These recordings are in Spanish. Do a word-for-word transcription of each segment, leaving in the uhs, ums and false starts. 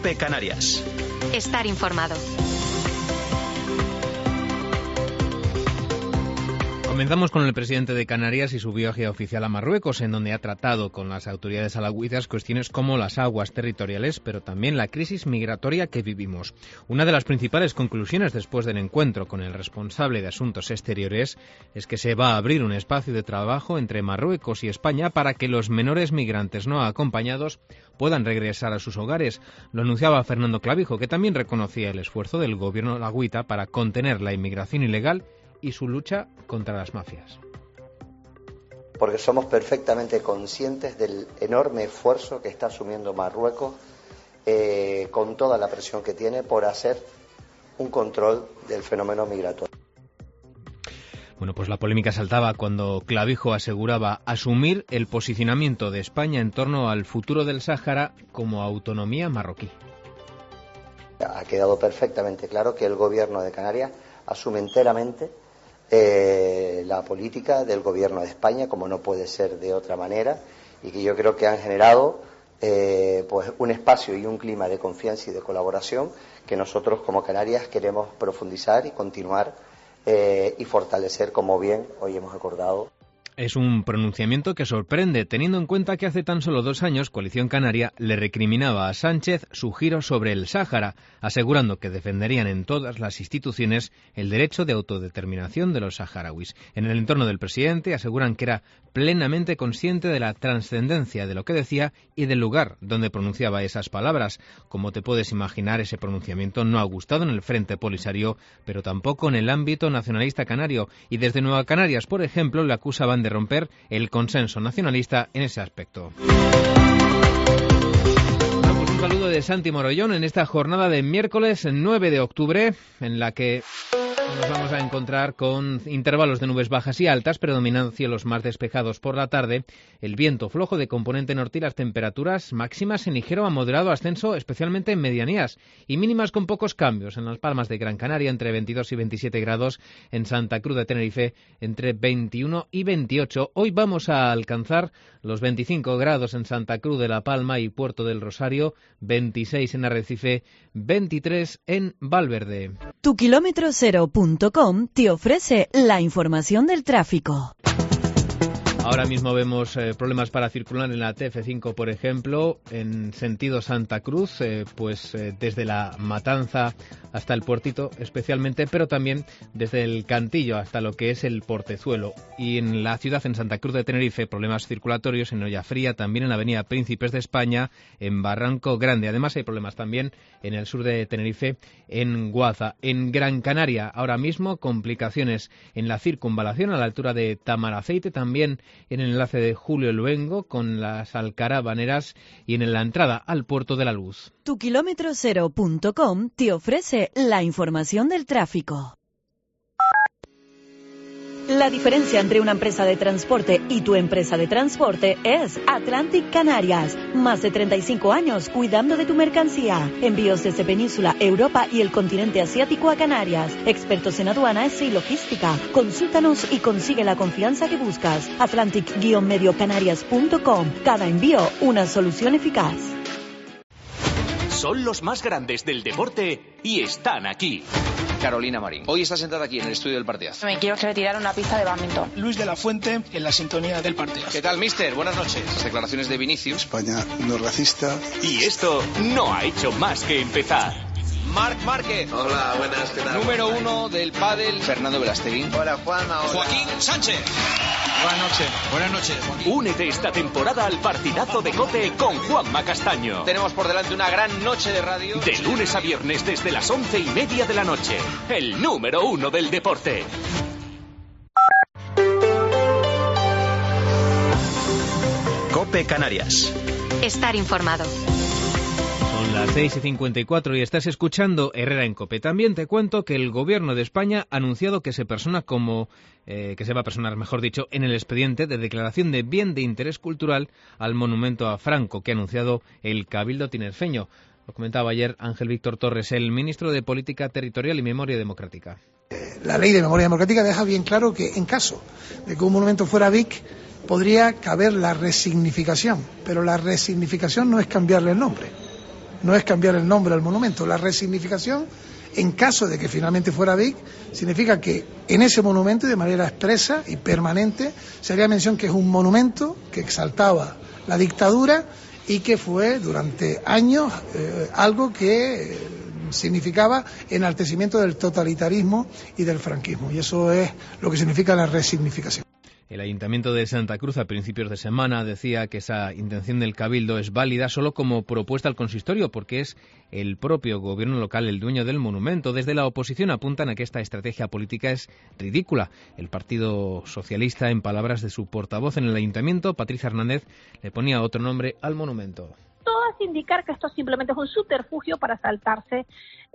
COPE Canarias. Estar informado. Comenzamos con el presidente de Canarias y su viaje oficial a Marruecos, en donde ha tratado con las autoridades alauitas cuestiones como las aguas territoriales, pero también la crisis migratoria que vivimos. Una de las principales conclusiones después del encuentro con el responsable de Asuntos Exteriores es que se va a abrir un espacio de trabajo entre Marruecos y España para que los menores migrantes no acompañados puedan regresar a sus hogares. Lo anunciaba Fernando Clavijo, que también reconocía el esfuerzo del gobierno alauita para contener la inmigración ilegal y su lucha contra las mafias. Porque somos perfectamente conscientes del enorme esfuerzo que está asumiendo Marruecos eh, con toda la presión que tiene por hacer un control del fenómeno migratorio. Bueno, pues la polémica saltaba cuando Clavijo aseguraba asumir el posicionamiento de España en torno al futuro del Sáhara como autonomía marroquí. Ha quedado perfectamente claro que el gobierno de Canarias asume enteramente Eh, la política del gobierno de España, como no puede ser de otra manera, y que yo creo que han generado eh, pues un espacio y un clima de confianza y de colaboración que nosotros como Canarias queremos profundizar y continuar eh, y fortalecer, como bien hoy hemos acordado. Es un pronunciamiento que sorprende, teniendo en cuenta que hace tan solo dos años Coalición Canaria le recriminaba a Sánchez su giro sobre el Sáhara, asegurando que defenderían en todas las instituciones el derecho de autodeterminación de los saharauis. En el entorno del presidente aseguran que era plenamente consciente de la trascendencia de lo que decía y del lugar donde pronunciaba esas palabras. Como te puedes imaginar, ese pronunciamiento no ha gustado en el Frente Polisario, pero tampoco en el ámbito nacionalista canario, y desde Nueva Canarias, por ejemplo, le acusaban de romper el consenso nacionalista en ese aspecto. Bueno, pues un saludo de Santi Morollón en esta jornada de miércoles nueve de octubre, en la que nos vamos a encontrar con intervalos de nubes bajas y altas, predominando cielos más despejados por la tarde, el viento flojo de componente norte y las temperaturas máximas en ligero a moderado ascenso, especialmente en medianías, y mínimas con pocos cambios en las Palmas de Gran Canaria entre veintidós y veintisiete grados, en Santa Cruz de Tenerife entre veintiuno y veintiocho. Hoy vamos a alcanzar los veinticinco grados en Santa Cruz de la Palma y Puerto del Rosario, veintiséis en Arrecife, veintitrés en Valverde. Tu kilómetro cero punto com te ofrece la información del tráfico. Ahora mismo vemos eh, problemas para circular en la T F cinco, por ejemplo, en sentido Santa Cruz, eh, pues eh, desde la Matanza hasta el Puertito especialmente, pero también desde el Cantillo hasta lo que es el Portezuelo. Y en la ciudad, en Santa Cruz de Tenerife, problemas circulatorios en Ollafría, también en la avenida Príncipes de España, en Barranco Grande. Además hay problemas también en el sur de Tenerife, en Guaza. En Gran Canaria, ahora mismo, complicaciones en la circunvalación a la altura de Tamaraceite, también en el enlace de Julio Luengo con las Alcarabaneras y en la entrada al Puerto de la Luz. Tu kilómetro cero punto com te ofrece la información del tráfico. La diferencia entre una empresa de transporte y tu empresa de transporte es Atlantic Canarias. Más de treinta y cinco años cuidando de tu mercancía. Envíos desde Península, Europa y el continente asiático a Canarias. Expertos en aduanas y logística. Consúltanos y consigue la confianza que buscas. Atlantic Medio Canarias punto com. Cada envío, una solución eficaz. Son los más grandes del deporte y están aquí. Carolina Marín. Hoy está sentada aquí en el estudio del partidazo. Me quiero que me tiraran una pista de bádminton. Luis de la Fuente en la sintonía del partidazo. ¿Qué tal, mister? Buenas noches. Las declaraciones de Vinicius. España no es racista. Y esto no ha hecho más que empezar. Marc Márquez. Hola, buenas, ¿qué tal? Número uno del pádel. Fernando Velasteguín. Hola, Juanma. Hola. Joaquín Sánchez. Buenas noches. Buenas noches, Joaquín. Únete esta temporada al partidazo de COPE con Juanma Castaño. Tenemos por delante una gran noche de radio. De lunes a viernes desde las once y media de la noche. El número uno del deporte. COPE Canarias. Estar informado. Son las seis y cincuenta y cuatro y estás escuchando Herrera en COPE. También te cuento que el Gobierno de España ha anunciado que se persona como eh, que se va a personar, mejor dicho, en el expediente de declaración de bien de interés cultural al monumento a Franco que ha anunciado el Cabildo tinerfeño. Lo comentaba ayer Ángel Víctor Torres, el ministro de Política Territorial y Memoria Democrática. La ley de memoria democrática deja bien claro que en caso de que un monumento fuera V I C podría caber la resignificación, pero la resignificación no es cambiarle el nombre. no es cambiar el nombre al monumento. La resignificación, en caso de que finalmente fuera Vic, significa que en ese monumento, de manera expresa y permanente, se haría mención que es un monumento que exaltaba la dictadura y que fue durante años eh, algo que eh, significaba enaltecimiento del totalitarismo y del franquismo. Y eso es lo que significa la resignificación. El Ayuntamiento de Santa Cruz a principios de semana decía que esa intención del Cabildo es válida solo como propuesta al consistorio, porque es el propio gobierno local el dueño del monumento. Desde la oposición apuntan a que esta estrategia política es ridícula. El Partido Socialista, en palabras de su portavoz en el Ayuntamiento, Patricia Hernández, le ponía otro nombre al monumento. Todo hace indicar que esto simplemente es un subterfugio para saltarse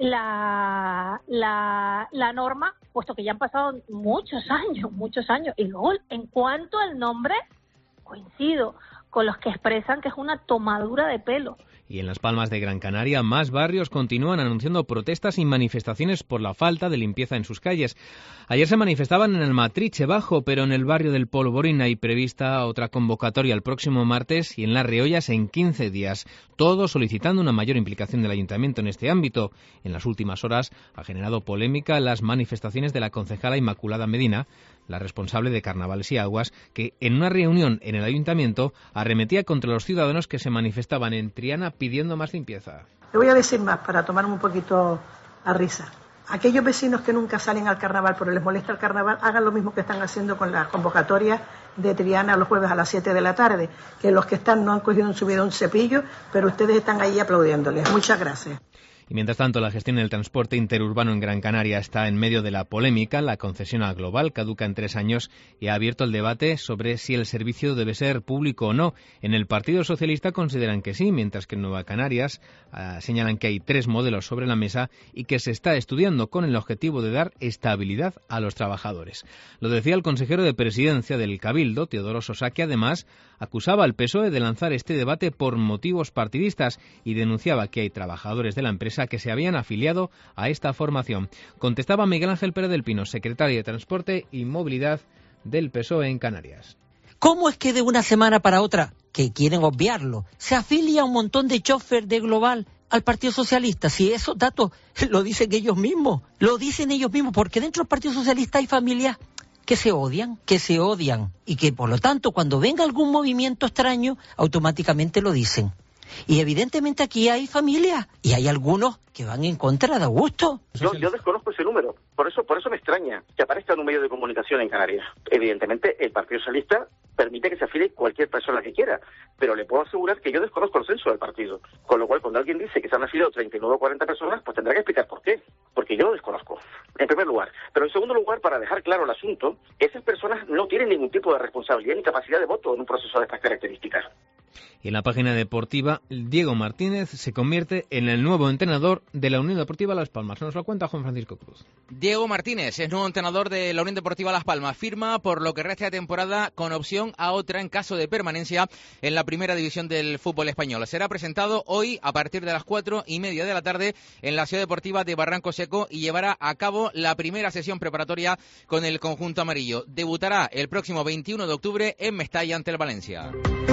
la, la, la norma, puesto que ya han pasado muchos años, muchos años. Y luego, en cuanto al nombre, coincido con los que expresan que es una tomadura de pelo. Y en Las Palmas de Gran Canaria, más barrios continúan anunciando protestas y manifestaciones por la falta de limpieza en sus calles. Ayer se manifestaban en el Matriche Bajo, pero en el barrio del Polvorín hay prevista otra convocatoria el próximo martes y en Las Riollas en quince días. Todo solicitando una mayor implicación del Ayuntamiento en este ámbito. En las últimas horas ha generado polémica las manifestaciones de la concejala Inmaculada Medina, la responsable de Carnavales y Aguas, que en una reunión en el Ayuntamiento arremetía contra los ciudadanos que se manifestaban en Triana pidiendo más limpieza. Le voy a decir más para tomarme un poquito a risa. Aquellos vecinos que nunca salen al carnaval porque les molesta el carnaval, hagan lo mismo que están haciendo con las convocatorias de Triana los jueves a las siete de la tarde, que los que están no han cogido en su vida un cepillo, pero ustedes están ahí aplaudiéndoles. Muchas gracias. Y mientras tanto, la gestión del transporte interurbano en Gran Canaria está en medio de la polémica. La concesión a Global caduca en tres años y ha abierto el debate sobre si el servicio debe ser público o no. En el Partido Socialista consideran que sí, mientras que en Nueva Canarias uh, señalan que hay tres modelos sobre la mesa y que se está estudiando con el objetivo de dar estabilidad a los trabajadores. Lo decía el consejero de Presidencia del Cabildo, Teodoro Sosa, que además acusaba al P S O E de lanzar este debate por motivos partidistas y denunciaba que hay trabajadores de la empresa que se habían afiliado a esta formación. Contestaba Miguel Ángel Pérez del Pino, secretario de Transporte y Movilidad del P S O E en Canarias. ¿Cómo es que de una semana para otra, que quieren obviarlo, se afilia un montón de chofer de Global al Partido Socialista? Si esos datos lo dicen ellos mismos, lo dicen ellos mismos, porque dentro del Partido Socialista hay familias que se odian, que se odian, y que por lo tanto cuando venga algún movimiento extraño, automáticamente lo dicen. Y evidentemente aquí hay familias, y hay algunos que van en contra de Augusto. Yo, yo desconozco ese número, por eso, por eso me extraña que aparezca en un medio de comunicación en Canarias. Evidentemente el Partido Socialista permite que se afilie cualquier persona que quiera, pero le puedo asegurar que yo desconozco el censo del partido. Con lo cual, cuando alguien dice que se han afiliado treinta y nueve o cuarenta personas, pues tendrá que explicar por qué, porque yo lo desconozco, en primer lugar. Pero en segundo lugar, para dejar claro el asunto, esas personas no tienen ningún tipo de responsabilidad ni capacidad de voto en un proceso de estas características. Y en la página deportiva, Diego Martínez se convierte en el nuevo entrenador de la Unión Deportiva Las Palmas. Nos lo cuenta Juan Francisco Cruz. Diego Martínez es nuevo entrenador de la Unión Deportiva Las Palmas. Firma por lo que resta de temporada con opción a otra en caso de permanencia en la primera división del fútbol español. Será presentado hoy a partir de las cuatro y media de la tarde en la Ciudad Deportiva de Barranco Seco y llevará a cabo la primera sesión preparatoria con el conjunto amarillo. Debutará el próximo veintiuno de octubre en Mestalla ante el Valencia.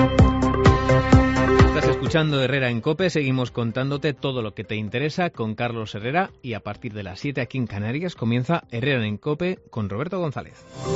Estás escuchando Herrera en COPE, seguimos contándote todo lo que te interesa con Carlos Herrera y a partir de las siete aquí en Canarias comienza Herrera en COPE con Roberto González.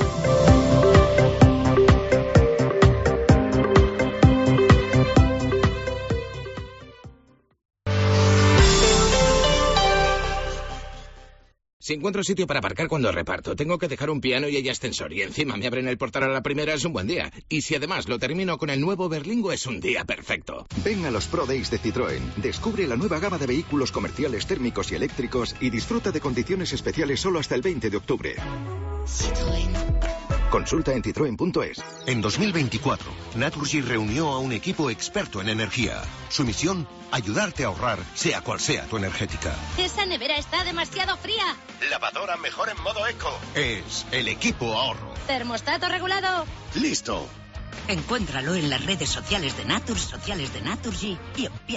Si encuentro sitio para aparcar cuando reparto, tengo que dejar un piano y hay ascensor y encima me abren el portal a la primera, es un buen día. Y si además lo termino con el nuevo Berlingo, es un día perfecto. Ven a los Pro Days de Citroën. Descubre la nueva gama de vehículos comerciales térmicos y eléctricos y disfruta de condiciones especiales solo hasta el veinte de octubre. Citroën. Consulta en citroen punto es. En dos mil veinticuatro, Naturgy reunió a un equipo experto en energía. Su misión, ayudarte a ahorrar, sea cual sea tu energética. Esa nevera está demasiado fría. Lavadora mejor en modo eco. Es el equipo ahorro. Termostato regulado. ¡Listo! Encuéntralo en las redes sociales de Naturgy, sociales de Naturgy y empieza.